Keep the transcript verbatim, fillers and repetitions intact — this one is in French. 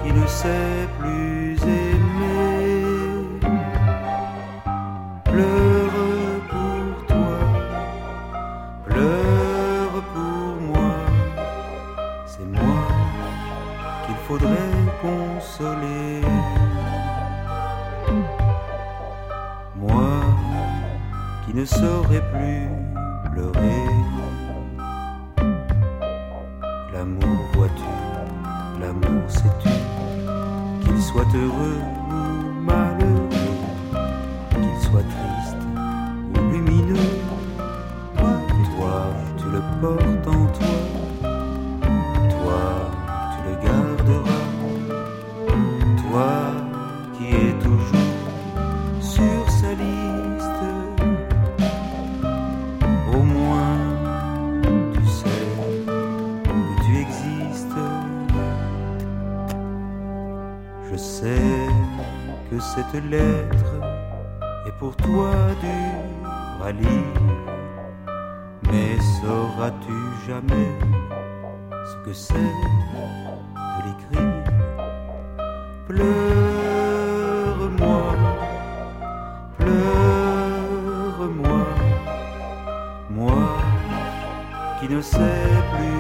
qui ne sait plus aimer. Pleure pour toi, pleure pour moi, c'est moi qu'il faudrait consoler. Moi qui ne saurais plus pleurer. L'amour, vois-tu, l'amour, sais-tu, qu'il soit heureux ou malheureux, qu'il soit triste ou lumineux, toi, tu le portes en toi, toi, tu le garderas, toi qui es toujours sur sa liste, au moins tu sais que tu existes. Je sais que cette lettre est pour toi dure à lire, mais sauras-tu jamais ce que c'est de l'écrire? Pleure-moi, pleure-moi, moi qui ne sais plus